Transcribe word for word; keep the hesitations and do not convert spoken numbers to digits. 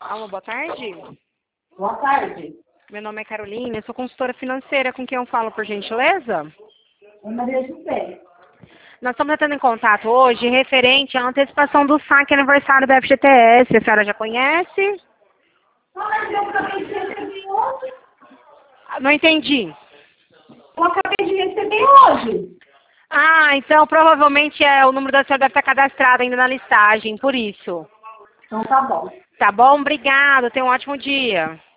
Alô, boa tarde. Boa tarde. Meu nome é Carolina, eu sou consultora financeira. Com quem eu falo, por gentileza? É Maria José. Nós estamos entrando em contato hoje referente à antecipação do saque aniversário da F G T S. A senhora já conhece? Ah, mas eu acabei de receber hoje. Ah, não entendi. Eu acabei de receber hoje. Ah, então provavelmente é, o número da senhora deve estar cadastrado ainda na listagem, por isso. Então tá bom. Tá bom? Obrigada, tenha um ótimo dia.